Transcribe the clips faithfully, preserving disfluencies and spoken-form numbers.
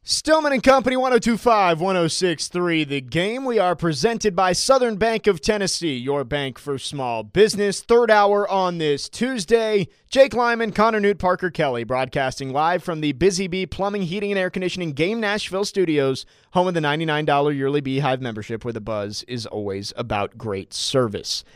Stillman and Company, one oh two point five, one oh six point three. The Game. We are presented by Southern Bank of Tennessee, your bank for small business. Third hour on this Tuesday. Jake Lyman, Connor Newt, Parker Kelly, broadcasting live from the Busy Bee Plumbing, Heating, and Air Conditioning Game Nashville studios, home of the ninety-nine dollars yearly Beehive membership, where the buzz is always about great service.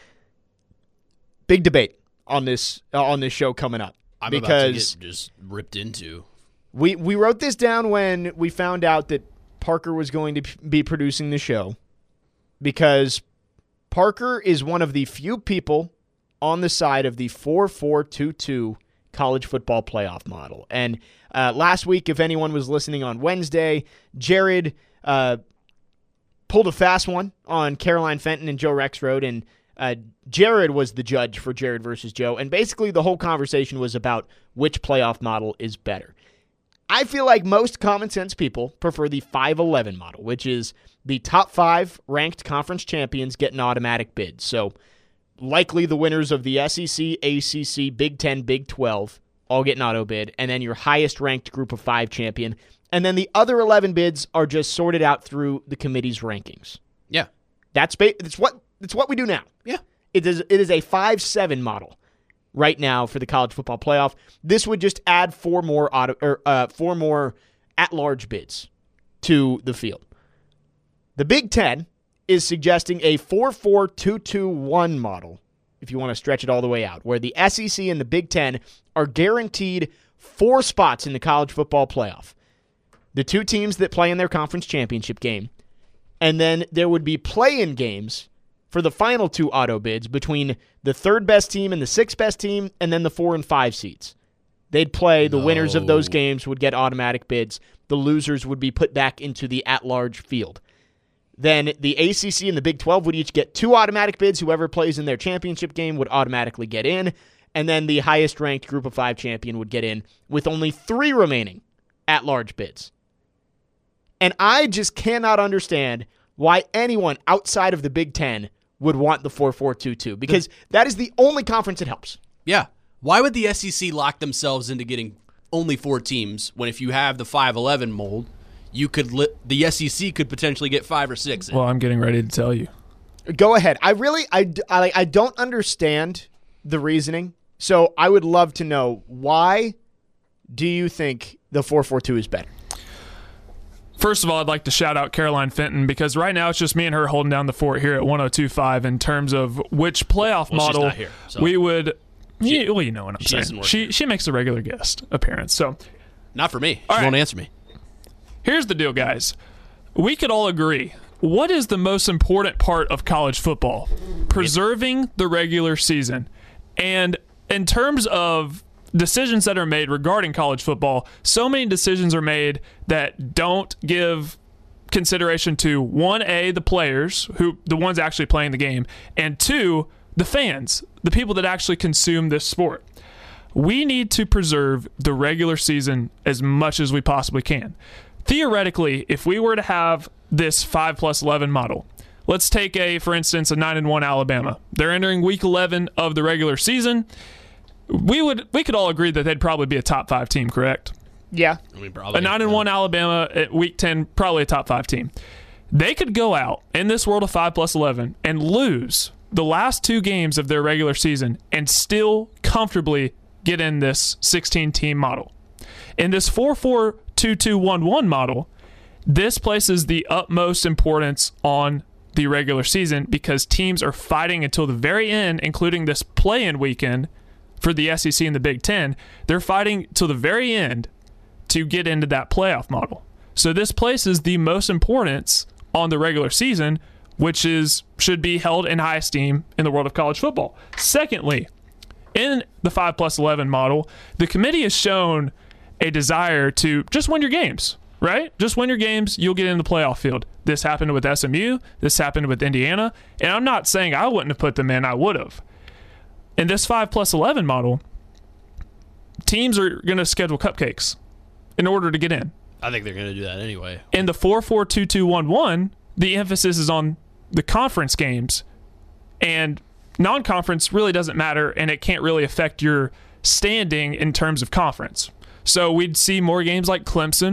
Big debate on this uh, on this show coming up. I'm because about to get just ripped into. We we wrote this down when we found out that Parker was going to be producing the show, because Parker is one of the few people on the side of the four four two two college football playoff model. And uh, last week, if anyone was listening on Wednesday, Jared uh, pulled a fast one on Caroline Fenton and Joe Rexrode, and uh, Jared was the judge for Jared versus Joe. And basically the whole conversation was about which playoff model is better. I feel like most common sense people prefer the five eleven model, which is the top five ranked conference champions get an automatic bid. So likely the winners of the S E C, A C C, Big Ten, Big twelve all get an auto bid, and then your highest ranked group of five champion. And then the other eleven bids are just sorted out through the committee's rankings. Yeah. That's ba- that's what that's what we do now. Yeah. It is it is a five seven model right now for the college football playoff. This would just add four more auto, or, uh, four more at-large bids to the field. The Big Ten is suggesting a four four two two one model, if you want to stretch it all the way out, where the S E C and the Big Ten are guaranteed four spots in the college football playoff. The two teams that play in their conference championship game, and then there would be play-in games for the final two auto bids between the third best team and the sixth best team, and then the four and five seeds. They'd play. The no. winners of those games would get automatic bids. The losers would be put back into the at-large field. Then the A C C and the Big twelve would each get two automatic bids. Whoever plays in their championship game would automatically get in. And then the highest-ranked group of five champion would get in with only three remaining at-large bids. And I just cannot understand why anyone outside of the Big Ten would want the four four two two, because that is the only conference it helps. Yeah. Why would the S E C lock themselves into getting only four teams when if you have the five eleven mold, you could li- the S E C could potentially get five or six in? Well, I'm getting ready to tell you. Go ahead. I really, I, I, I don't understand the reasoning, so I would love to know, why do you think the four four two is better? First of all, I'd like to shout out Caroline Fenton, because right now it's just me and her holding down the fort here at one oh two point five in terms of which playoff well, model she's not here, so. we would. She, you, well, you know what I'm she saying. She here. she makes a regular guest appearance. So, not for me. She all won't right. answer me. Here's the deal, guys. We could all agree. What is the most important part of college football? Preserving the regular season. And in terms of decisions that are made regarding college football, so many decisions are made that don't give consideration to, one, A, the players, who the ones actually playing the game, and two, the fans, the people that actually consume this sport. We need to preserve the regular season as much as we possibly can. Theoretically, if we were to have this five plus eleven model, let's take a, for instance, a nine and one Alabama. They're entering week eleven of the regular season. We would we could all agree that they'd probably be a top five team, correct? Yeah. I mean, probably, a nine and one yeah. Alabama at week ten, probably a top five team. They could go out in this world of five plus eleven and lose the last two games of their regular season and still comfortably get in this sixteen team model. In this four four two two one one model, this places the utmost importance on the regular season, because teams are fighting until the very end, including this play-in weekend for the S E C and the Big Ten. They're fighting till the very end to get into that playoff model. So this places the most importance on the regular season, which is should be held in high esteem in the world of college football. Secondly, in the five plus eleven model, the committee has shown a desire to just win your games, right? Just win your games, you'll get in the playoff field. This happened with S M U. This happened with Indiana. And I'm not saying I wouldn't have put them in. I would have. In this five plus eleven model, teams are going to schedule cupcakes in order to get in. I think they're going to do that anyway. In the four four two two one one, the emphasis is on the conference games, and non-conference really doesn't matter, and it can't really affect your standing in terms of conference. So we'd see more games like Clemson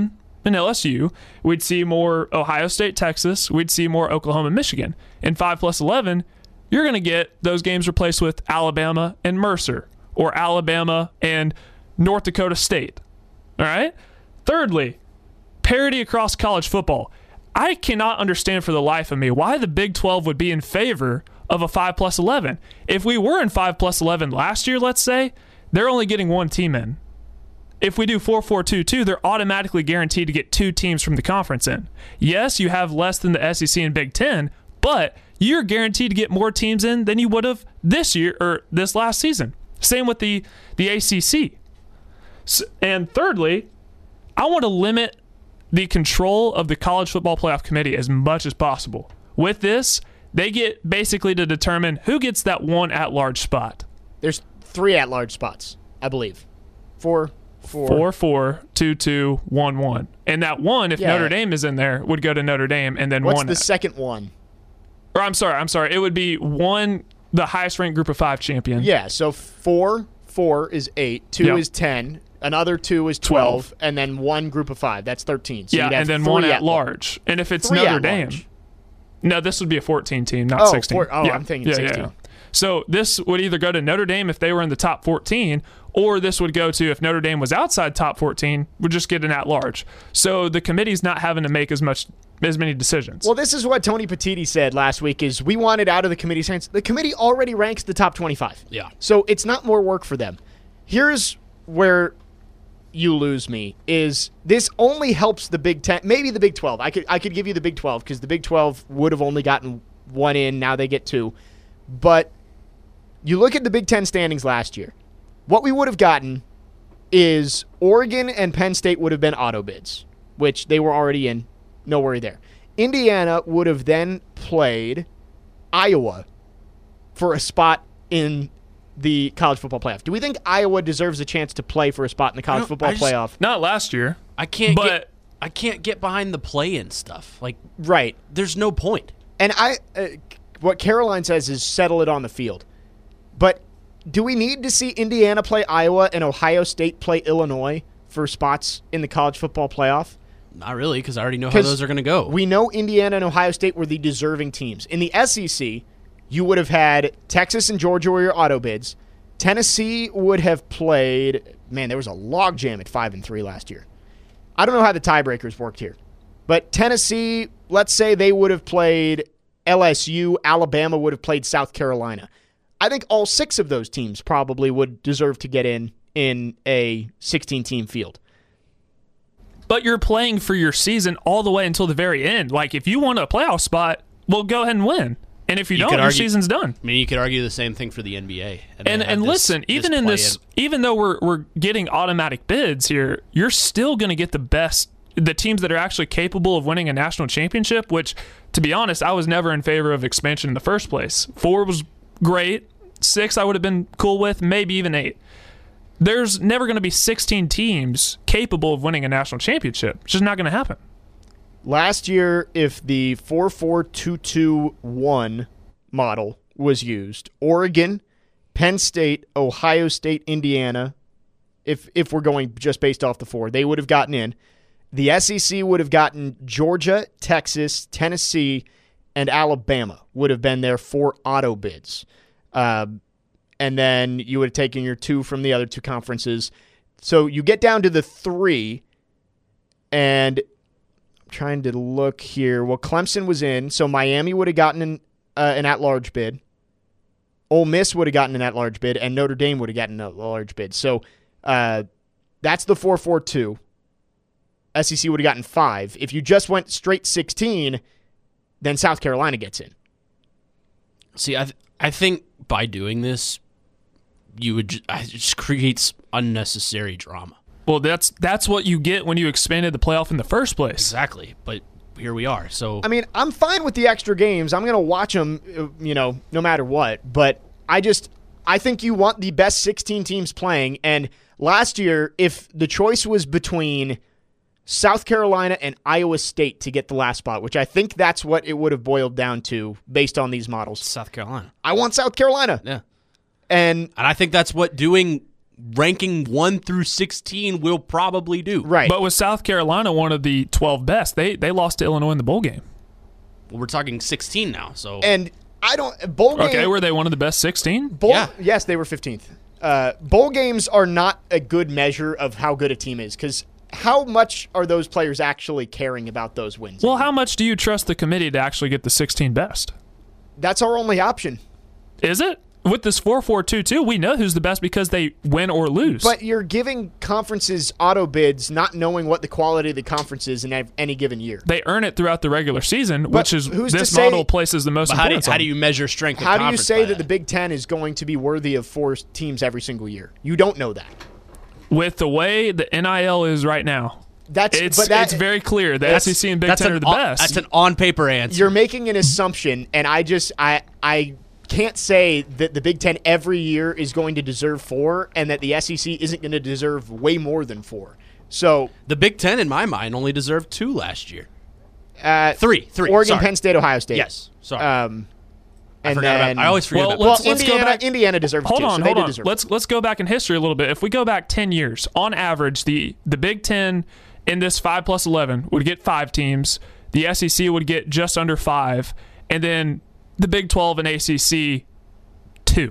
and L S U. We'd see more Ohio State, Texas. We'd see more Oklahoma, Michigan. In five plus eleven, you're going to get those games replaced with Alabama and Mercer, or Alabama and North Dakota State. All right? Thirdly, parity across college football. I cannot understand for the life of me why the Big twelve would be in favor of a five plus eleven. If we were in five plus eleven last year, let's say, they're only getting one team in. If we do four four two two, they're automatically guaranteed to get two teams from the conference in. Yes, you have less than the S E C and Big Ten, but you're guaranteed to get more teams in than you would have this year or this last season. Same with the, the A C C. So, and thirdly, I want to limit the control of the College Football Playoff Committee as much as possible. With this, they get basically to determine who gets that one at-large spot. There's three at-large spots, I believe. Four, four. Four, four, two, two, one, one. And that one, if Yeah. Notre Dame is in there, would go to Notre Dame, and then What's one. the second one? Or I'm sorry, I'm sorry. It would be one, the highest-ranked group of five champion. Yeah, so four, four is eight, two Yep. is ten, another two is twelve, and then one group of five. That's thirteen. So Yeah, you'd have and then three one at at large. And if it's Three Notre at Dame, large. no, this would be a fourteen team, not Oh, sixteen. four- oh, yeah. I'm thinking yeah, sixteen. Yeah, yeah. So this would either go to Notre Dame if they were in the top fourteen, or this would go to, if Notre Dame was outside top fourteen, would just get an at large. So the committee's not having to make as much as many decisions. Well, this is what Tony Petitti said last week is we want it out of the committee's hands. The committee already ranks the top twenty-five. Yeah. So it's not more work for them. Here's where you lose me is this only helps the Big Ten, maybe the Big twelve. I could I could give you the Big twelve because the Big twelve would have only gotten one in. Now they get two. But you look at the Big Ten standings last year. What we would have gotten is Oregon and Penn State would have been auto bids, which they were already in. No worry there. Indiana would have then played Iowa for a spot in the college football playoff. Do we think Iowa deserves a chance to play for a spot in the college You know, football I just- playoff? not last year. I can't But- get I can't get behind the play-in stuff. Like, Right. there's no point. And I, uh, what Caroline says is settle it on the field. But do we need to see Indiana play Iowa and Ohio State play Illinois for spots in the college football playoff? Not really, because I already know how 'Cause those are going to go. We know Indiana and Ohio State were the deserving teams. In the S E C, you would have had Texas and Georgia were your auto bids. Tennessee would have played. Man, there was a logjam at five and three last year. I don't know how the tiebreakers worked here, but Tennessee, let's say they would have played L S U. Alabama would have played South Carolina. I think all six of those teams probably would deserve to get in in a sixteen-team field. But you're playing for your season all the way until the very end. Like, if you want a playoff spot, well, go ahead and win. And if you, You don't, could your argue- seasons done. I mean, you could argue the same thing for the N B A. And they have and this- listen, even in this, play-in. even though we're we're getting automatic bids here, you're still going to get the best, the teams that are actually capable of winning a national championship. Which, to be honest, I was never in favor of expansion in the first place. Four was great. Six, I would have been cool with. Maybe even eight. There's never going to be sixteen teams capable of winning a national championship. It's just not going to happen. Last year, if the four four two two one model was used, Oregon, Penn State, Ohio State, Indiana, if if we're going just based off the four, they would have gotten in. The S E C would have gotten Georgia, Texas, Tennessee, and Alabama would have been there for auto bids. Uh, and then you would have taken your two from the other two conferences. So you get down to the three, and I'm trying to look here. Well, Clemson was in, so Miami would have gotten an, uh, an at-large bid. Ole Miss would have gotten an at-large bid, and Notre Dame would have gotten an at-large bid. So uh, that's the four four two. S E C would have gotten five. If you just went straight sixteen, then South Carolina gets in. See, I th- I think by doing this, you would ju- it just creates unnecessary drama. Well, that's that's what you get when you expanded the playoff in the first place. Exactly, but here we are. So I mean, I'm fine with the extra games. I'm going to watch them, you know, no matter what. But I just, I think you want the best sixteen teams playing. And last year, if the choice was between South Carolina and Iowa State to get the last spot, which I think that's what it would have boiled down to based on these models. South Carolina, I want South Carolina. yeah, And and I think that's what doing ranking one through sixteen will probably do. Right. But with South Carolina one of the twelve best, they they lost to Illinois in the bowl game. Well, we're talking sixteen now, so And I don't bowl game. Okay, were they one of the best sixteen? Bowl, Yeah. Yes, they were fifteenth. Uh, bowl games are not a good measure of how good a team is because how much are those players actually caring about those wins? Well, how much do you trust the committee to actually get the sixteen best? That's our only option. Is it? With this four four two two, we know who's the best because they win or lose. But you're giving conferences auto bids not knowing what the quality of the conference is in ev- any given year. they earn it throughout the regular season, which is who's to this say- model places the most But how do, importance how on. do you measure strength of How do you conference say by that the Big Ten is going to be worthy of four teams every single year? You don't know that. With the way the N I L is right now, That's it's but that, it's very clear the that's- S E C and Big That's Ten an are the on- best. That's an on-paper answer. You're making an assumption, and I just I I can't say that the Big Ten every year is going to deserve four, and that the S E C isn't going to deserve way more than four. So The Big Ten, in my mind, only deserved two last year. uh, Three, three. Oregon, sorry. Penn State, Ohio State. Yes, sorry. Um, I and forgot then about. I always forget Well, about. well, let's- let's go Indiana, back- Indiana deserved Hold two, on, so they hold did on. deserve Let's let's go back in history a little bit. If we go back ten years, on average, the the Big Ten in this five plus eleven would get five teams. The S E C would get just under five, and then the Big Twelve and A C C two.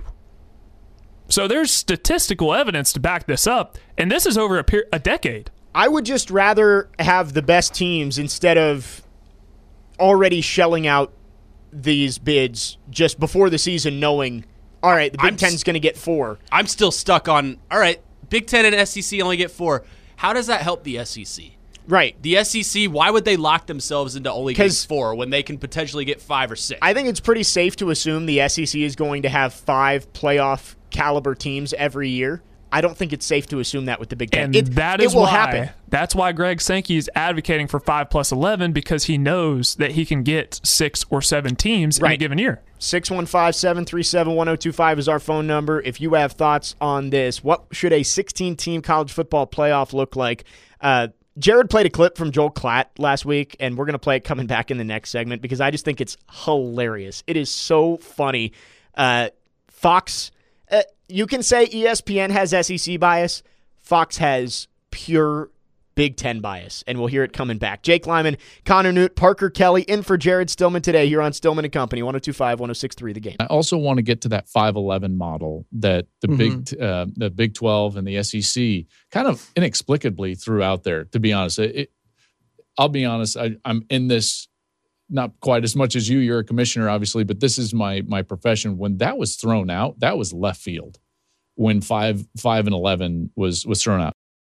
So there's statistical evidence to back this up, and this is over a, per- a decade. I would just rather have the best teams instead of already shelling out these bids just before the season, knowing, all right, the Big I'm Ten's going to get four. I'm still stuck on. All right, Big Ten and S E C only get four. How does that help the S E C? Right. The S E C, why would they lock themselves into only getting 'Cause four when they can potentially get five or six? I think it's pretty safe to assume the S E C is going to have five playoff caliber teams every year. I don't think it's safe to assume that with the Big Ten. And it, that it is will why happen. that's why Greg Sankey is advocating for five plus eleven, because he knows that he can get six or seven teams in a Right. given year. six one five, seven three seven, one oh two five is our phone number. If you have thoughts on this, what should a sixteen-team college football playoff look like? Uh, Jared played a clip from Joel Klatt last week, and we're going to play it coming back in the next segment because I just think it's hilarious. It is so funny. Uh, Fox, uh, you can say E S P N has S E C bias. Fox has pure Big Ten bias, and we'll hear it coming back. Jake Lyman, Connor Newt, Parker Kelly, in for Jared Stillman today here on Stillman and Company, one oh two five, one oh six three The Game. I also want to get to that five eleven model that the big uh, the Big twelve and the S E C kind of inexplicably threw out there. To be honest, it, it, I'll be honest. I, I'm in this not quite as much as you. You're a commissioner, obviously, but this is my my profession. When that was thrown out, that was left field. When five five and eleven was was thrown out.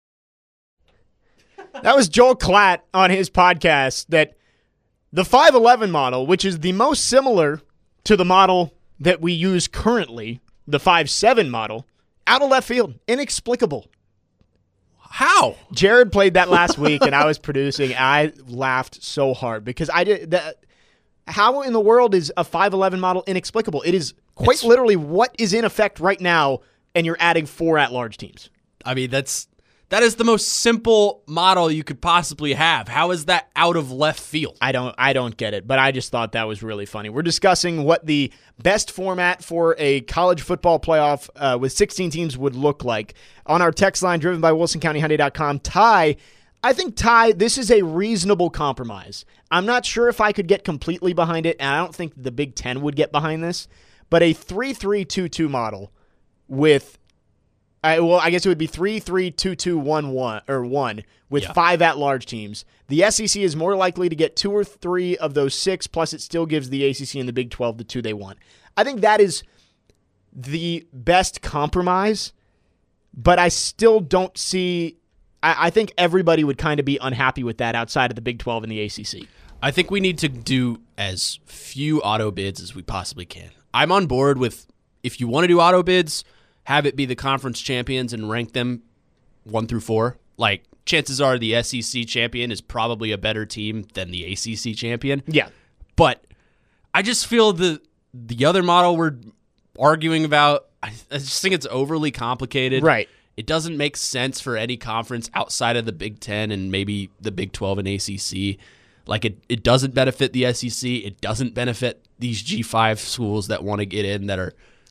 That was Joel Klatt on his podcast that the five eleven model, which is the most similar to the model that we use currently, the five seven model, out of left field. Inexplicable. How? Jared played that last week, and I was producing. And I laughed so hard because I did that. How in the world is a five eleven model inexplicable? It is quite It's- literally what is in effect right now, and you're adding four at-large teams. I mean, that's that is the most simple model you could possibly have. How is that out of left field? I don't I don't get it, but I just thought that was really funny. We're discussing what the best format for a college football playoff uh, with sixteen teams would look like. On our text line driven by wilson county hyundai dot com, Ty, I think, Ty, this is a reasonable compromise. I'm not sure if I could get completely behind it, and I don't think the Big Ten would get behind this, but a three three two two model with I, well, I guess it would be three, three, two, two, one, one, or one with Yeah. five at-large teams. The S E C is more likely to get two or three of those six, plus it still gives the A C C and the Big twelve the two they want. I think that is the best compromise, but I still don't see. I, I think everybody would kind of be unhappy with that outside of the Big twelve and the A C C. I think we need to do as few auto bids as we possibly can. I'm on board with if you want to do auto bids, have it be the conference champions and rank them one through four. Like, chances are the S E C champion is probably a better team than the A C C champion. Yeah. But I just feel the the other model we're arguing about, I, I just think it's overly complicated. Right. It doesn't make sense for any conference outside of the Big Ten and maybe the Big twelve and A C C. Like, it, it doesn't benefit the S E C. It doesn't benefit these G five schools that want to get in that are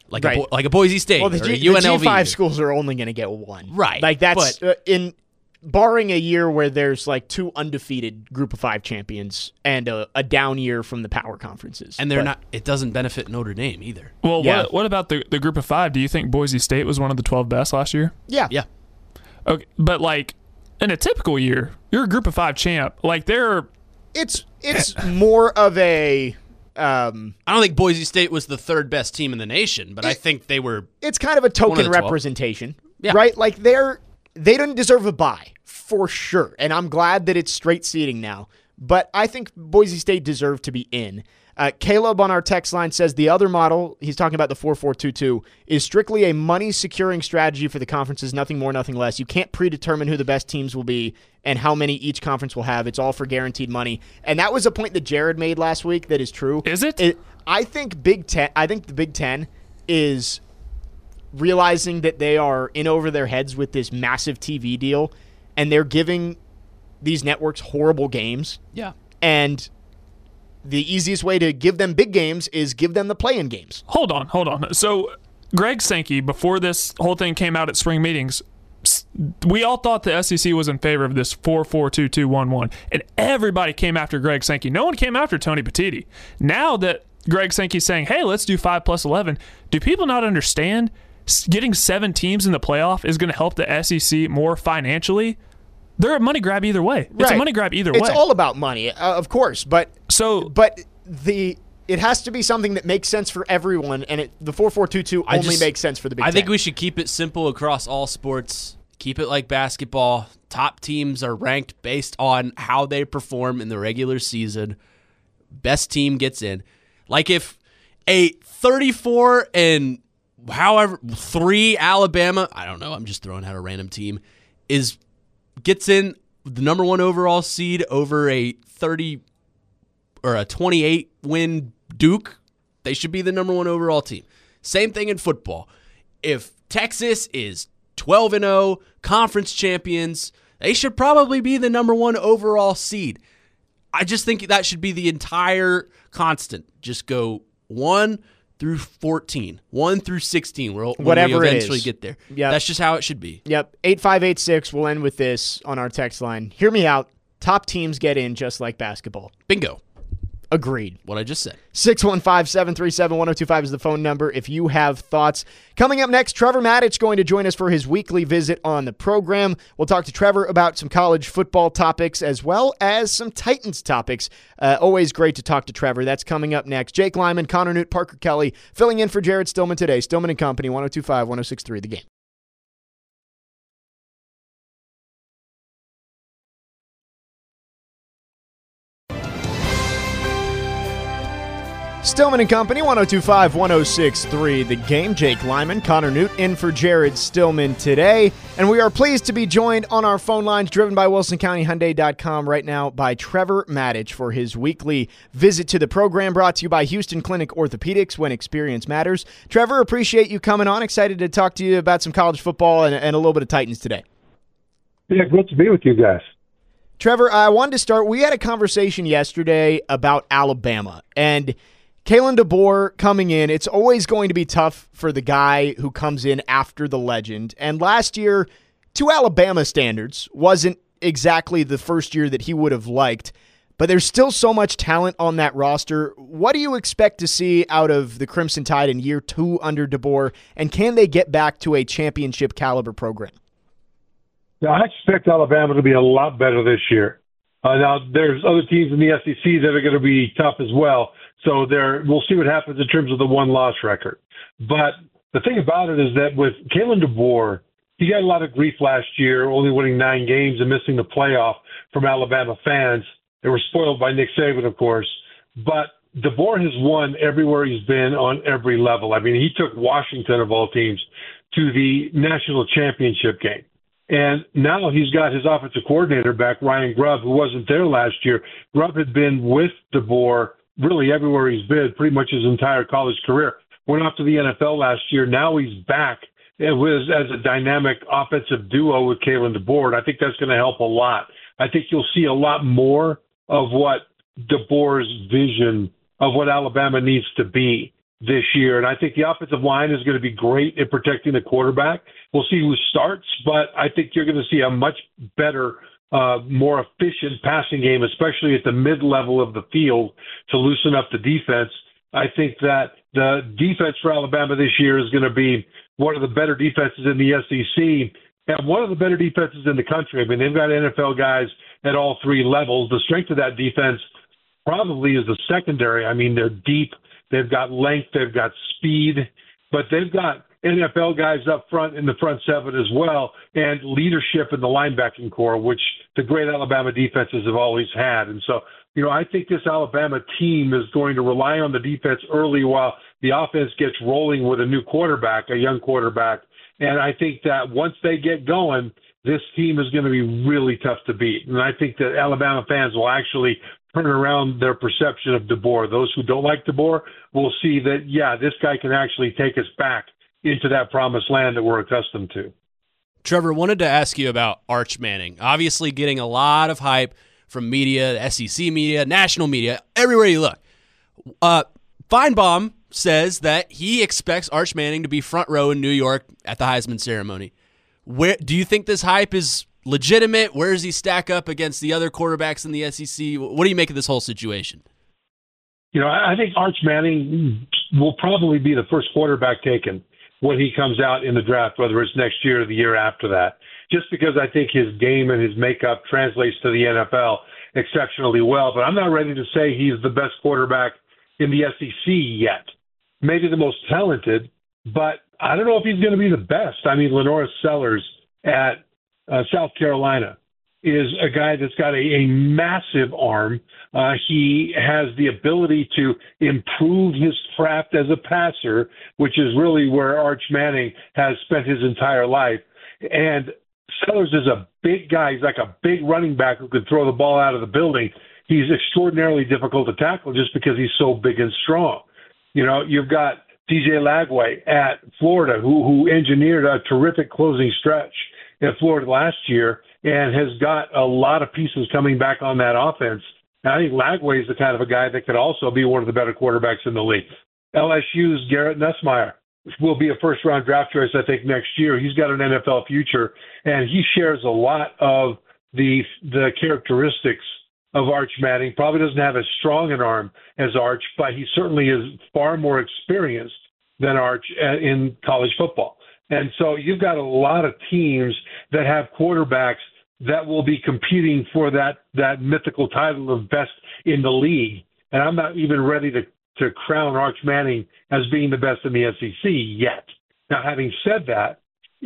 like Right. a Bo- like a Boise State Well, the, or a G, U N L V. the G five schools are only going to get one. Right, Like that's but- uh, in barring a year where there's like two undefeated Group of Five champions and a, a down year from the power conferences. And they're But- not. It doesn't benefit Notre Dame either. Well, Yeah. what, what about the, the group of five? Do you think Boise State was one of the twelve best last year? Yeah. Yeah. Okay, but like in a typical year, you're a group of five champ. Like they're It's it's more of a um, I don't think Boise State was the third best team in the nation, but I think they were. it's kind of a One token of the twelve. representation, Yeah. right? Like they're they don't deserve a bye for sure, and I'm glad that it's straight seating now. But I think Boise State deserved to be in. Uh, Caleb on our text line says the other model, he's talking about the four four two two, is strictly a money-securing strategy for the conferences, nothing more, nothing less. You can't predetermine who the best teams will be and how many each conference will have. It's all for guaranteed money. And that was a point that Jared made last week that is true. Is it? it I think Big Ten. I think the Big Ten is realizing that they are in over their heads with this massive T V deal, and they're giving these networks horrible games. Yeah. And the easiest way to give them big games is give them the play-in games. hold on, hold on. So Greg Sankey, before this whole thing came out at spring meetings, s- we all thought the S E C was in favor of this four four two two one one, and everybody came after Greg Sankey. No one came after Tony Petitti. Now that Greg Sankey's saying, hey, let's do five plus eleven, do people not understand s- getting seven teams in the playoff is going to help the S E C more financially? They're a money grab either way. It's a Right. money grab either It's way. all about money, uh, of course, but so but the it has to be something that makes sense for everyone, and it, the four four two two I only just- makes sense for the Big I Ten. think we should keep it simple across all sports. Keep it like basketball. Top teams are ranked based on how they perform in the regular season. Best team gets in. Like if a thirty-four and however three Alabama, I don't know, I'm just throwing out a random team, is gets in the number one overall seed over a thirty or a twenty-eight win Duke, they should be the number one overall team. Same thing in football. If Texas is twelve and oh, conference champions, they should probably be the number one overall seed. I just think that should be the entire constant. Just go one through fourteen, one through sixteen, when Whatever we it eventually is. get there. Yep. That's just how it should be. Yep, eight five eight six. We'll end with this on our text line. Hear me out. Top teams get in just like basketball. Bingo. Agreed. What I just said. six one five, seven three seven, one oh two five is the phone number if you have thoughts. Coming up next, Trevor Maddich going to join us for his weekly visit on the program. We'll talk to Trevor about some college football topics as well as some Titans topics. Uh, always great to talk to Trevor. That's coming up next. Jake Lyman, Connor Newt, Parker Kelly filling in for Jared Stillman today. Stillman and Company, one oh two five, one oh six three, The Game. Stillman and Company, one oh two five, one oh six three, The Game. Jake Lyman, Connor Newt in for Jared Stillman today. And we are pleased to be joined on our phone lines, driven by Wilson County Hyundai dot com right now, by Trevor Maddich for his weekly visit to the program, brought to you by Houston Clinic Orthopedics, when experience matters. Trevor, appreciate you coming on. Excited to talk to you about some college football and, and a little bit of Titans today. Yeah, good to be with you guys. Trevor, I wanted to start. We had a conversation yesterday about Alabama, and Kalen DeBoer coming in. It's always going to be tough for the guy who comes in after the legend. And last year, to Alabama standards, wasn't exactly the first year that he would have liked. But there's still so much talent on that roster. What do you expect to see out of the Crimson Tide in year two under DeBoer? And can they get back to a championship caliber program? Now, I expect Alabama to be a lot better this year. Uh, now, there's other teams in the S E C that are going to be tough as well. So there, we'll see what happens in terms of the one-loss record. But the thing about it is that with Kalen DeBoer, he got a lot of grief last year, only winning nine games and missing the playoff from Alabama fans. They were spoiled by Nick Saban, of course. But DeBoer has won everywhere he's been on every level. I mean, he took Washington, of all teams, to the national championship game. And now he's got his offensive coordinator back, Ryan Grubb, who wasn't there last year. Grubb had been with DeBoer really everywhere he's been, pretty much his entire college career. Went off to the N F L last year. Now he's back and was as a dynamic offensive duo with Kalen DeBoer. I think that's going to help a lot. I think you'll see a lot more of what DeBoer's vision of what Alabama needs to be. this year. And I think the offensive line is going to be great at protecting the quarterback. We'll see who starts, but I think you're going to see a much better, uh, more efficient passing game, especially at the mid-level of the field to loosen up the defense. I think that the defense for Alabama this year is going to be one of the better defenses in the S E C and one of the better defenses in the country. I mean, they've got N F L guys at all three levels. The strength of that defense probably is the secondary. I mean, they're deep. They've got length. They've got speed. But they've got N F L guys up front in the front seven as well, and leadership in the linebacking core, which the great Alabama defenses have always had. And so, you know, I think this Alabama team is going to rely on the defense early while the offense gets rolling with a new quarterback, a young quarterback. And I think that once they get going, this team is going to be really tough to beat. And I think that Alabama fans will actually turn around their perception of DeBoer. Those who don't like DeBoer will see that, yeah, this guy can actually take us back into that promised land that we're accustomed to. Trevor, wanted to ask you about Arch Manning. Obviously getting a lot of hype from media, S E C media, national media, everywhere you look. Uh, Feinbaum says that he expects Arch Manning to be front row in New York at the Heisman ceremony. Where do you think this hype is legitimate? Where does he stack up against the other quarterbacks in the S E C? What do you make of this whole situation? You know, I think Arch Manning will probably be the first quarterback taken when he comes out in the draft, whether it's next year or the year after that, just because I think his game and his makeup translates to the N F L exceptionally well. But I'm not ready to say he's the best quarterback in the S E C yet. Maybe the most talented, but I don't know if he's going to be the best. I mean, LaNorris Sellers at uh, South Carolina is a guy that's got a, a massive arm. Uh, he has the ability to improve his craft as a passer, which is really where Arch Manning has spent his entire life. And Sellers is a big guy. He's like a big running back who could throw the ball out of the building. He's extraordinarily difficult to tackle just because he's so big and strong. You know, you've got D J Lagway at Florida, who who engineered a terrific closing stretch at Florida last year and has got a lot of pieces coming back on that offense. And I think Lagway is the kind of a guy that could also be one of the better quarterbacks in the league. L S U's Garrett Nussmeier will be a first-round draft choice, I think, next year. He's got an N F L future, and he shares a lot of the the characteristics of Arch Manning. Probably doesn't have as strong an arm as Arch, but he certainly is far more experienced than Arch in college football. And so you've got a lot of teams that have quarterbacks that will be competing for that, that mythical title of best in the league. And I'm not even ready to, to crown Arch Manning as being the best in the S E C yet. Now, having said that,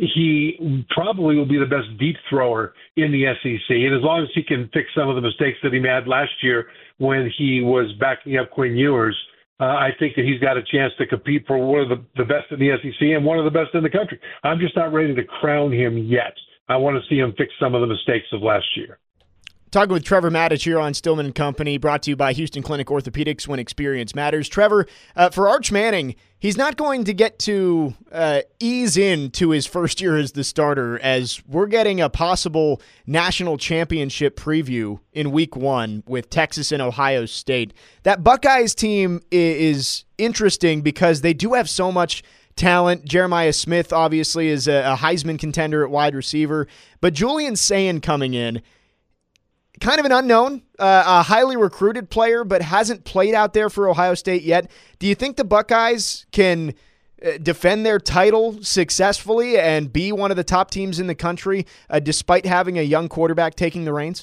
he probably will be the best deep thrower in the S E C. And as long as he can fix some of the mistakes that he made last year when he was backing up Quinn Ewers, uh, I think that he's got a chance to compete for one of the, the best in the S E C and one of the best in the country. I'm just not ready to crown him yet. I want to see him fix some of the mistakes of last year. Talking with Trevor Mattich here on Stillman and Company, brought to you by Houston Clinic Orthopedics, when experience matters. Trevor, uh, for Arch Manning, he's not going to get to uh, ease into his first year as the starter, as we're getting a possible national championship preview in week one with Texas and Ohio State. That Buckeyes team is interesting because they do have so much talent. Jeremiah Smith, obviously, is a Heisman contender at wide receiver, but Julian Sayin coming in, kind of an unknown, uh, a highly recruited player, but hasn't played out there for Ohio State yet. Do you think the Buckeyes can uh, defend their title successfully and be one of the top teams in the country, uh, despite having a young quarterback taking the reins?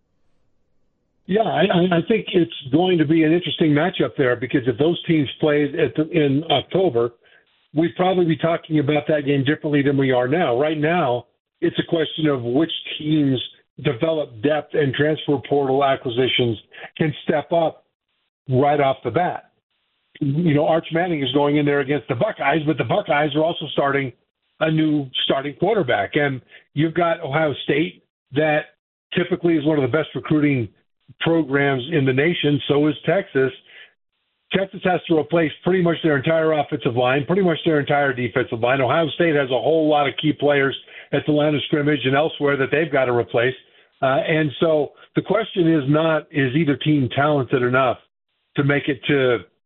Yeah, I, I think it's going to be an interesting matchup there, because if those teams played at the, in October, we'd probably be talking about that game differently than we are now. Right now, it's a question of which teams develop depth and transfer portal acquisitions can step up right off the bat. You know, Arch Manning is going in there against the Buckeyes, but the Buckeyes are also starting a new starting quarterback. And you've got Ohio State that typically is one of the best recruiting programs in the nation. So is Texas. Texas has to replace pretty much their entire offensive line, pretty much their entire defensive line. Ohio State has a whole lot of key players at the line of scrimmage and elsewhere that they've got to replace. Uh, and so the question is not, is either team talented enough to make it to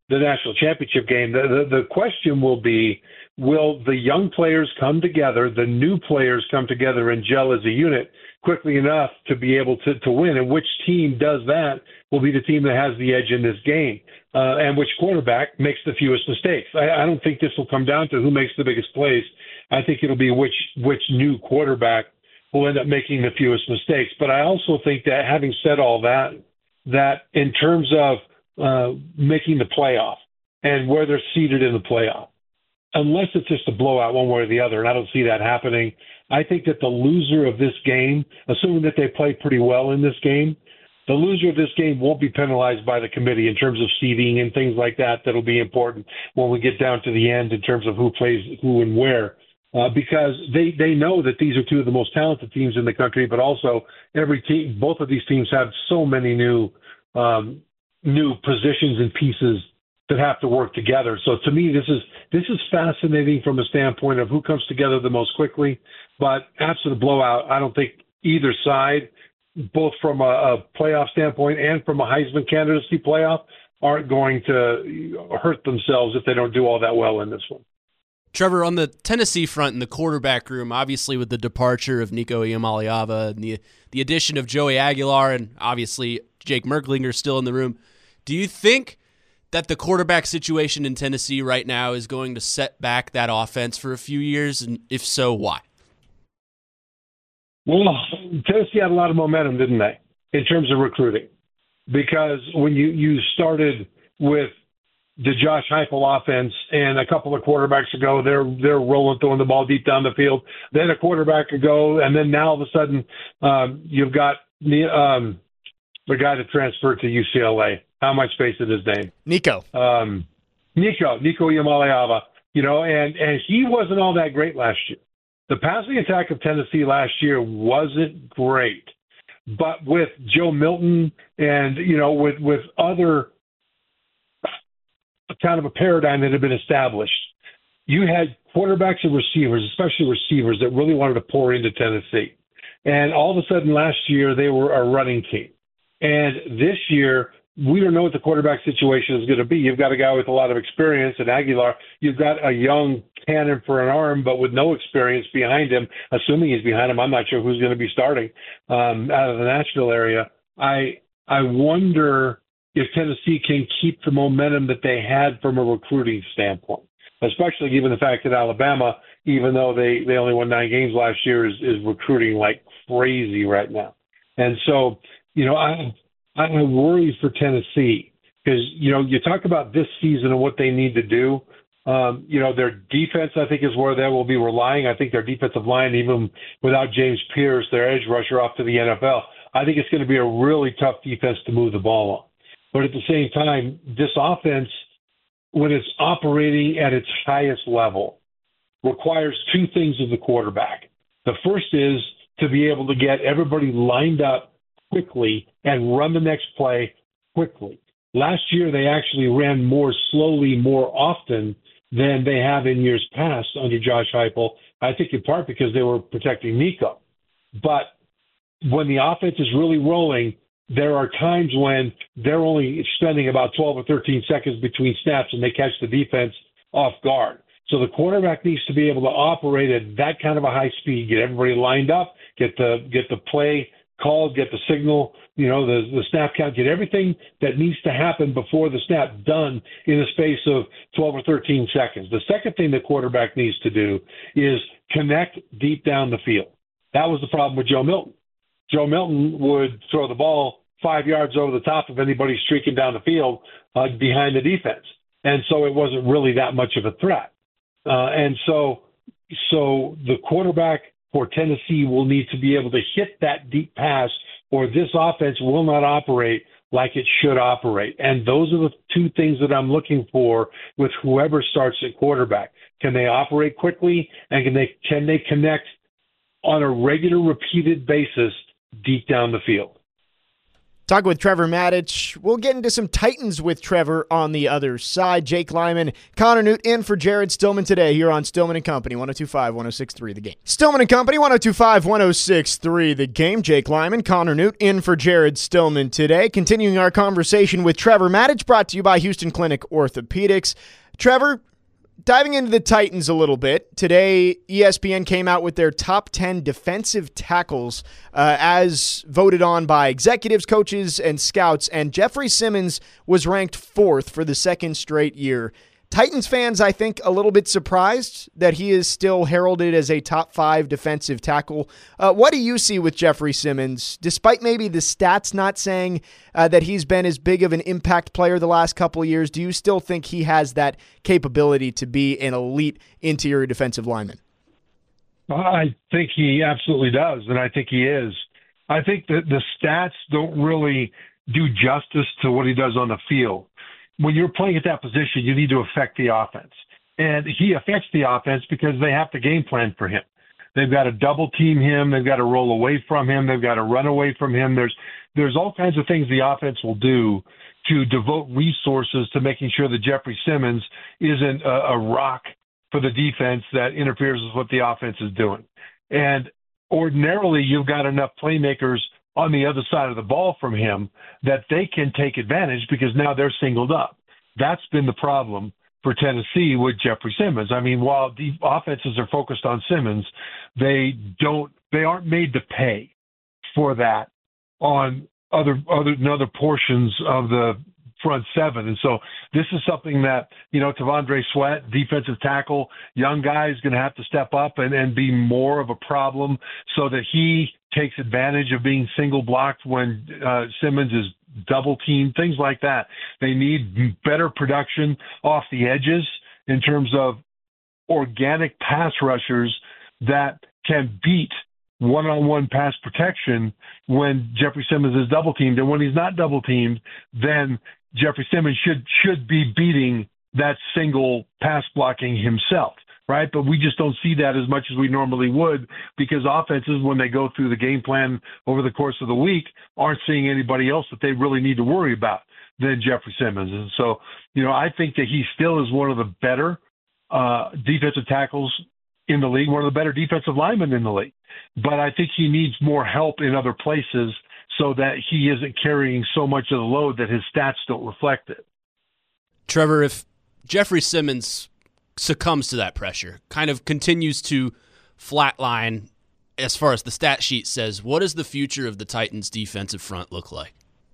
the national championship game. The, the, the question will be, will the young players come together, the new players come together and gel as a unit quickly enough to be able to, to win? And which team does that will be the team that has the edge in this game. Uh, and which quarterback makes the fewest mistakes. I, I don't think this will come down to who makes the biggest plays. I think it'll be which which new quarterback will end up making the fewest mistakes. But I also think that, having said all that, that in terms of uh, making the playoff and where they're seated in the playoff, unless it's just a blowout one way or the other, and I don't see that happening, I think that the loser of this game, assuming that they play pretty well in this game, the loser of this game won't be penalized by the committee in terms of seeding and things like that. That'll be important when we get down to the end in terms of who plays who and where, uh, because they, they know that these are two of the most talented teams in the country, but also every team, both of these teams have so many new um, new positions and pieces that have to work together. So to me, this is this is fascinating from a standpoint of who comes together the most quickly. But after the blowout, I don't think either side, both from a, a playoff standpoint and from a Heisman candidacy playoff, aren't going to hurt themselves if they don't do all that well in this one. Trevor, on the Tennessee front in the quarterback room, obviously with the departure of Nico Iamaleava and the the addition of Joey Aguilar and obviously Jake Merklinger still in the room, do you think that the quarterback situation in Tennessee right now is going to set back that offense for a few years? And if so, why? Well, Tennessee had a lot of momentum, didn't they, in terms of recruiting? Because when you, you started with the Josh Heupel offense, and a couple of quarterbacks ago, they're they're rolling, throwing the ball deep down the field. Then a quarterback ago, and then now all of a sudden um, you've got the, um, the guy that transferred to U C L A. How am I spacing his name? Nico. Um, Nico. Nico Iamaleava. You know, and, and he wasn't all that great last year. The passing attack of Tennessee last year wasn't great, but with Joe Milton and, you know, with, with other kind of a paradigm that had been established, you had quarterbacks and receivers, especially receivers, that really wanted to pour into Tennessee. And all of a sudden last year they were a running team. And this year, we don't know what the quarterback situation is going to be. You've got a guy with a lot of experience in Aguilar. You've got a young cannon for an arm, but with no experience behind him, assuming he's behind him. I'm not sure who's going to be starting um, out of the Nashville area. I I wonder if Tennessee can keep the momentum that they had from a recruiting standpoint, especially given the fact that Alabama, even though they, they only won nine games last year, is, is recruiting like crazy right now. And so, you know, I I'm worried for Tennessee because, you know, you talk about this season and what they need to do. Um, you know, their defense, I think, is where they will be relying. I think their defensive line, even without James Pierce, their edge rusher off to the N F L, I think it's going to be a really tough defense to move the ball on. But at the same time, this offense, when it's operating at its highest level, requires two things of the quarterback. The first is to be able to get everybody lined up quickly and run the next play quickly. Last year, they actually ran more slowly more often than they have in years past under Josh Heupel, I think in part because they were protecting Nico. But when the offense is really rolling, there are times when they're only spending about twelve or thirteen seconds between snaps and they catch the defense off guard. So the quarterback needs to be able to operate at that kind of a high speed, get everybody lined up, get the get the play called, get the signal, you know, the, the snap count, get everything that needs to happen before the snap done in a space of twelve or thirteen seconds. The second thing the quarterback needs to do is connect deep down the field. That was the problem with Joe Milton. Joe Milton would throw the ball five yards over the top of anybody streaking down the field uh, behind the defense. And so it wasn't really that much of a threat. Uh, and so, so the quarterback for Tennessee will need to be able to hit that deep pass, or this offense will not operate like it should operate. And those are the two things that I'm looking for with whoever starts at quarterback. Can they operate quickly, and can they can they connect on a regular, repeated basis deep down the field? Talk with Trevor Matich. We'll get into some Titans with Trevor on the other side. Jake Lyman, Connor Newt in for Jared Stillman today here on Stillman and Company, one oh two point five, one oh six point three The Game. Stillman and Company, one oh two point five, one oh six point three The Game. Jake Lyman, Connor Newt in for Jared Stillman today. Continuing our conversation with Trevor Matich, brought to you by Houston Clinic Orthopedics. Trevor, diving into the Titans a little bit, today E S P N came out with their top ten defensive tackles uh, as voted on by executives, coaches, and scouts, and Jeffrey Simmons was ranked fourth for the second straight year. Titans fans, I think, a little bit surprised that he is still heralded as a top five defensive tackle. Uh, what do you see with Jeffrey Simmons, despite maybe the stats not saying uh, that he's been as big of an impact player the last couple of years? Do you still think he has that capability to be an elite interior defensive lineman? I think he absolutely does, and I think he is. I think that the stats don't really do justice to what he does on the field. When you're playing at that position, you need to affect the offense. And he affects the offense because they have to game plan for him. They've got to double team him. They've got to roll away from him. They've got to run away from him. There's there's all kinds of things the offense will do to devote resources to making sure that Jeffrey Simmons isn't a, a rock for the defense that interferes with what the offense is doing. And ordinarily, you've got enough playmakers on the other side of the ball from him that they can take advantage because now they're singled up. That's been the problem for Tennessee with Jeffrey Simmons. I mean, while the offenses are focused on Simmons, they don't, they aren't made to pay for that on other, other, other portions of the front seven. And so this is something that, you know, T'Vondre Sweat, defensive tackle, young guy is going to have to step up and, and be more of a problem so that he takes advantage of being single blocked when uh, Simmons is double teamed, things like that. They need better production off the edges in terms of organic pass rushers that can beat one-on-one pass protection when Jeffrey Simmons is double teamed. And when he's not double teamed, then Jeffrey Simmons should should be beating that single pass blocking himself, right? But we just don't see that as much as we normally would because offenses, when they go through the game plan over the course of the week, aren't seeing anybody else that they really need to worry about than Jeffrey Simmons. And so, you know, I think that he still is one of the better uh, defensive tackles in the league, one of the better defensive linemen in the league. But I think he needs more help in other places so that he isn't carrying so much of the load that his stats don't reflect it. Trevor, if Jeffrey Simmons succumbs to that pressure, kind of continues to flatline as far as the stat sheet says, what does the future of the Titans' defensive front look like?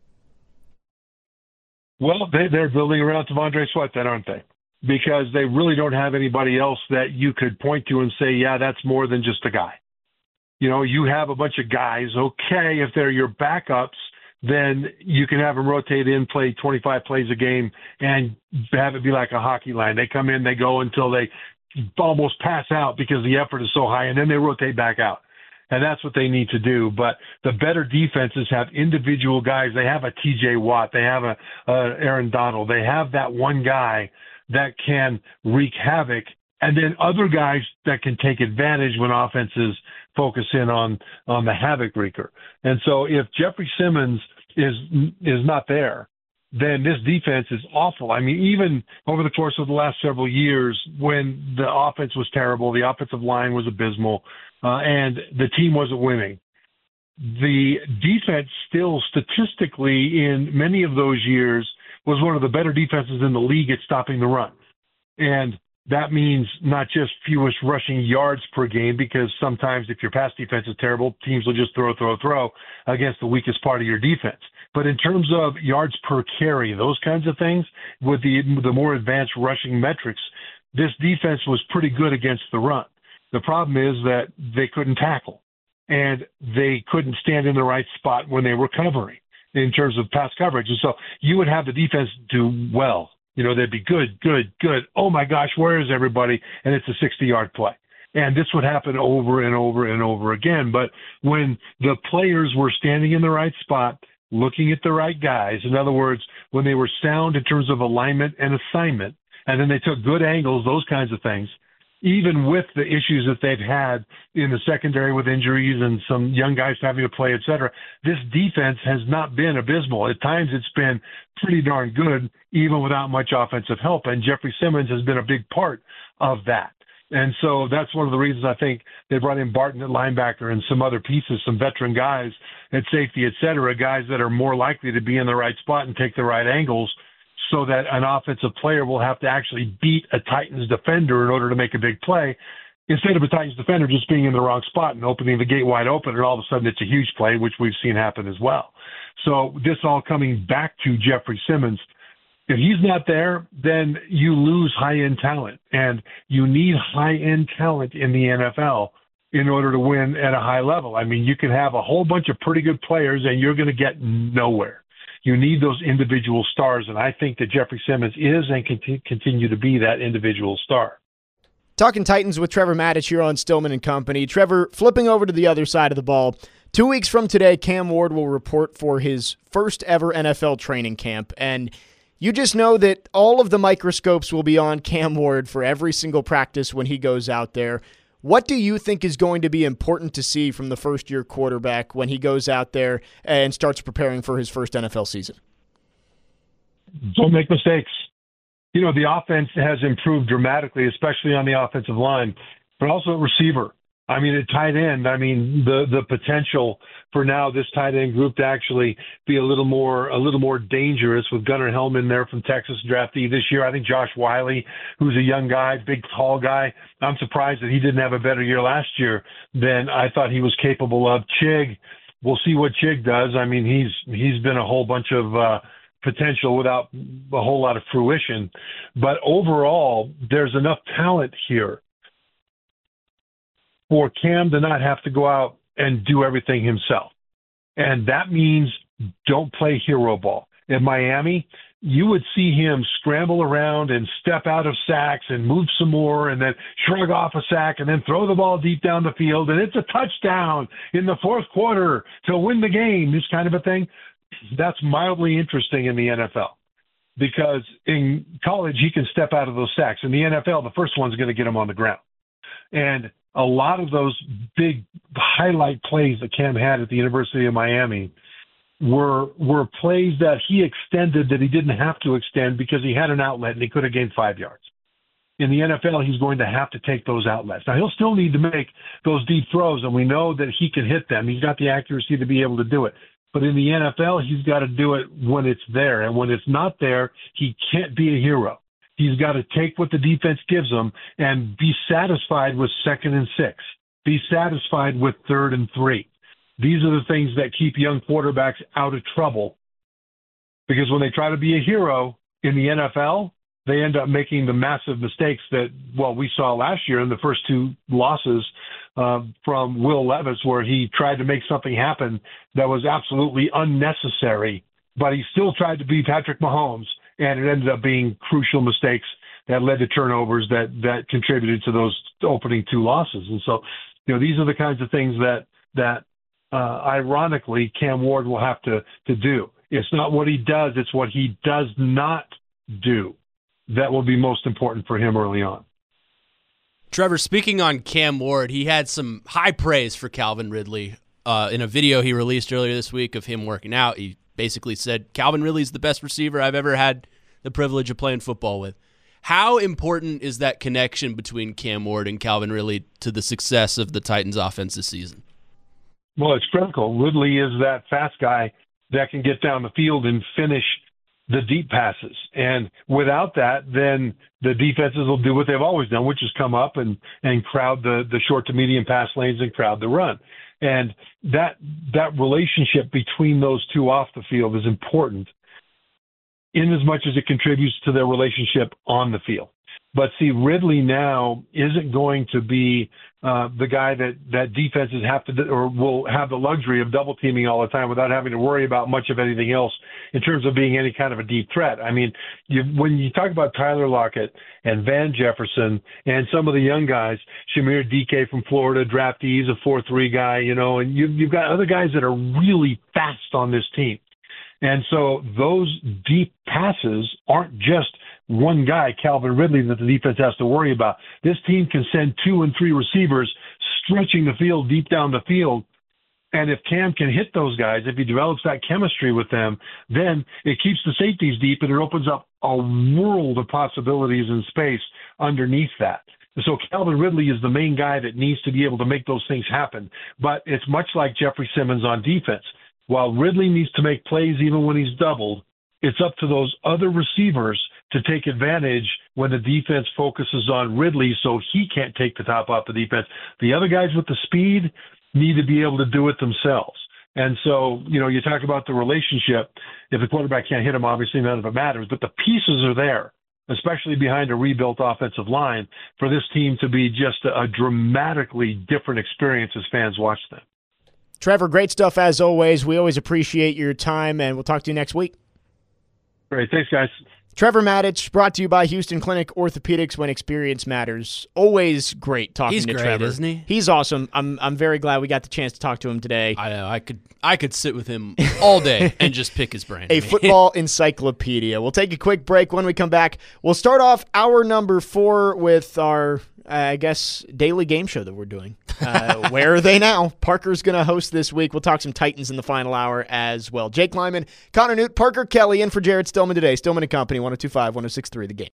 Well, they, they're building around T'Vondre Sweat then, aren't they? Because they really don't have anybody else that you could point to and say, yeah, that's more than just a guy. You know, you have a bunch of guys, okay, if they're your backups, then you can have them rotate in, play twenty-five plays a game, and have it be like a hockey line. They come in, they go until they almost pass out because the effort is so high, and then they rotate back out. And that's what they need to do. But the better defenses have individual guys. They have a T J Watt. They have a, a Aaron Donald. They have that one guy that can wreak havoc, and then other guys that can take advantage when offenses focus in on, on the havoc wreaker. And so if Jeffrey Simmons is is not there, then this defense is awful. I mean, even over the course of the last several years, when the offense was terrible, the offensive line was abysmal, uh, and the team wasn't winning, the defense still statistically in many of those years was one of the better defenses in the league at stopping the run. And that means not just fewest rushing yards per game, because sometimes if your pass defense is terrible, teams will just throw, throw, throw against the weakest part of your defense. But in terms of yards per carry, those kinds of things, with the the more advanced rushing metrics, this defense was pretty good against the run. The problem is that they couldn't tackle, and they couldn't stand in the right spot when they were covering in terms of pass coverage. And so you would have the defense do well. You know, they'd be good, good, good. Oh, my gosh, where is everybody? And it's a sixty-yard play. And this would happen over and over and over again. But when the players were standing in the right spot, looking at the right guys, in other words, when they were sound in terms of alignment and assignment, and then they took good angles, those kinds of things, even with the issues that they've had in the secondary with injuries and some young guys having to play, et cetera, this defense has not been abysmal. At times it's been pretty darn good, even without much offensive help. And Jeffrey Simmons has been a big part of that. And so that's one of the reasons I think they brought in Barton at linebacker and some other pieces, some veteran guys at safety, et cetera, guys that are more likely to be in the right spot and take the right angles, so that an offensive player will have to actually beat a Titans defender in order to make a big play, instead of a Titans defender just being in the wrong spot and opening the gate wide open, and all of a sudden it's a huge play, which we've seen happen as well. So this all coming back to Jeffrey Simmons. If he's not there, then you lose high-end talent, and you need high-end talent in the N F L in order to win at a high level. I mean, you can have a whole bunch of pretty good players, and you're going to get nowhere. You need those individual stars, and I think that Jeffrey Simmons is and can continue to be that individual star. Talking Titans with Trevor Maddich here on Stillman and Company. Trevor, flipping over to the other side of the ball, two weeks from today, Cam Ward will report for his first ever N F L training camp, and you just know that all of the microscopes will be on Cam Ward for every single practice when he goes out there. What do you think is going to be important to see from the first-year quarterback when he goes out there and starts preparing for his first N F L season? Don't make mistakes. You know, the offense has improved dramatically, especially on the offensive line, but also at receiver. I mean, at tight end, I mean, the the potential for now this tight end group to actually be a little more a little more dangerous with Gunnar Helm there from Texas draftee this year. I think Josh Wiley, who's a young guy, big, tall guy, I'm surprised that he didn't have a better year last year than I thought he was capable of. Chig, we'll see what Chig does. I mean, he's he's been a whole bunch of uh, potential without a whole lot of fruition. But overall, there's enough talent here for Cam to not have to go out and do everything himself. And that means don't play hero ball. In Miami, you would see him scramble around and step out of sacks and move some more and then shrug off a sack and then throw the ball deep down the field, and it's a touchdown in the fourth quarter to win the game, this kind of a thing. That's mildly interesting in the N F L, because in college he can step out of those sacks. In the N F L, the first one's going to get him on the ground. And a lot of those big highlight plays that Cam had at the University of Miami were were plays that he extended that he didn't have to extend because he had an outlet and he could have gained five yards. In the N F L, he's going to have to take those outlets. Now, he'll still need to make those deep throws, and we know that he can hit them. He's got the accuracy to be able to do it. But in the N F L, he's got to do it when it's there. And when it's not there, he can't be a hero. He's got to take what the defense gives him and be satisfied with second and six. Be satisfied with third and three. These are the things that keep young quarterbacks out of trouble, because when they try to be a hero in the N F L, they end up making the massive mistakes that, well, we saw last year in the first two losses uh, from Will Levis, where he tried to make something happen that was absolutely unnecessary, but he still tried to be Patrick Mahomes. And it ended up being crucial mistakes that led to turnovers that, that contributed to those opening two losses. And so, you know, these are the kinds of things that, that uh, ironically, Cam Ward will have to, to do. It's not what he does, it's what he does not do that will be most important for him early on. Trevor, speaking on Cam Ward, he had some high praise for Calvin Ridley uh, in a video he released earlier this week of him working out. He basically said, Calvin Ridley's the best receiver I've ever had the privilege of playing football with. How important is that connection between Cam Ward and Calvin Ridley to the success of the Titans offense this season? Well, it's critical. Ridley is that fast guy that can get down the field and finish the deep passes. And without that, then the defenses will do what they've always done, which is come up and, and crowd the, the short to medium pass lanes and crowd the run. And that that relationship between those two off the field is important in as much as it contributes to their relationship on the field. But see, Ridley now isn't going to be uh, the guy that, that defenses have to, or will have the luxury of double teaming all the time without having to worry about much of anything else in terms of being any kind of a deep threat. I mean, you, when you talk about Tyler Lockett and Van Jefferson and some of the young guys, Shamir D K from Florida, draftees, a four three guy, you know, and you, you've got other guys that are really fast on this team. And so those deep passes aren't just one guy, Calvin Ridley, that the defense has to worry about. This team can send two and three receivers stretching the field deep down the field. And if Cam can hit those guys, if he develops that chemistry with them, then it keeps the safeties deep and it opens up a world of possibilities in space underneath that. So Calvin Ridley is the main guy that needs to be able to make those things happen. But it's much like Jeffrey Simmons on defense. While Ridley needs to make plays even when he's doubled, it's up to those other receivers to take advantage when the defense focuses on Ridley so he can't take the top off the defense. The other guys with the speed need to be able to do it themselves. And so, you know, you talk about the relationship. If the quarterback can't hit him, obviously none of it matters. But the pieces are there, especially behind a rebuilt offensive line, for this team to be just a, a dramatically different experience as fans watch them. Trevor, great stuff as always. We always appreciate your time, and we'll talk to you next week. Great. Thanks, guys. Trevor Matich, brought to you by Houston Clinic Orthopedics, when experience matters. Always great talking He's to great, Trevor. Isn't he? He's awesome. I'm I'm very glad we got the chance to talk to him today. I know. I could I could sit with him all day and just pick his brain. A football encyclopedia. We'll take a quick break. When we come back, we'll start off hour number four with our, uh, I guess, daily game show that we're doing. Uh, where are they now? Parker's going to host this week. We'll talk some Titans in the final hour as well. Jake Lyman, Connor Newt, Parker Kelly in for Jared Stillman today. Stillman and Company, one oh two point five, one oh six point three The Game.